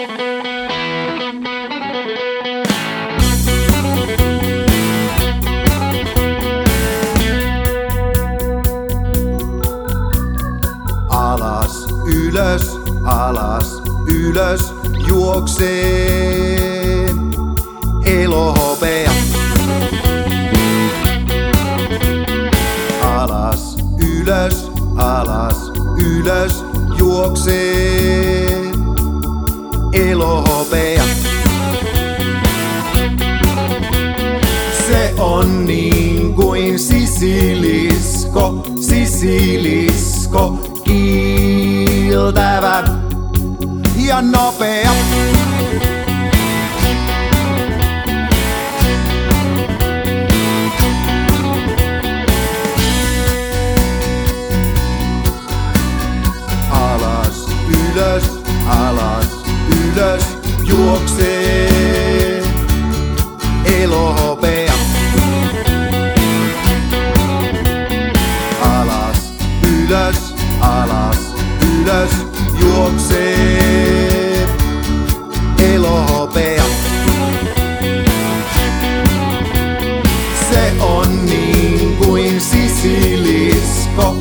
Alas, ylös, juoksee elohopea. Alas, ylös, juoksee elohopea. Se on niin kuin sisilisko, kiiltävä ja nopea. Alas, ylös, juoksee elohopea. Alas, ylös, juoksee elohopea. Se on niin kuin sisilisko,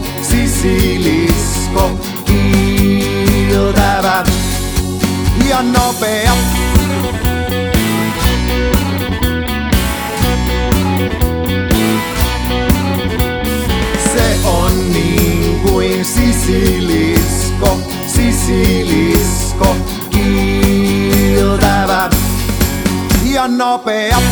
kiiltävä ja nopea. Se on niin kuin sisilisko, kiiltävä ja nopea.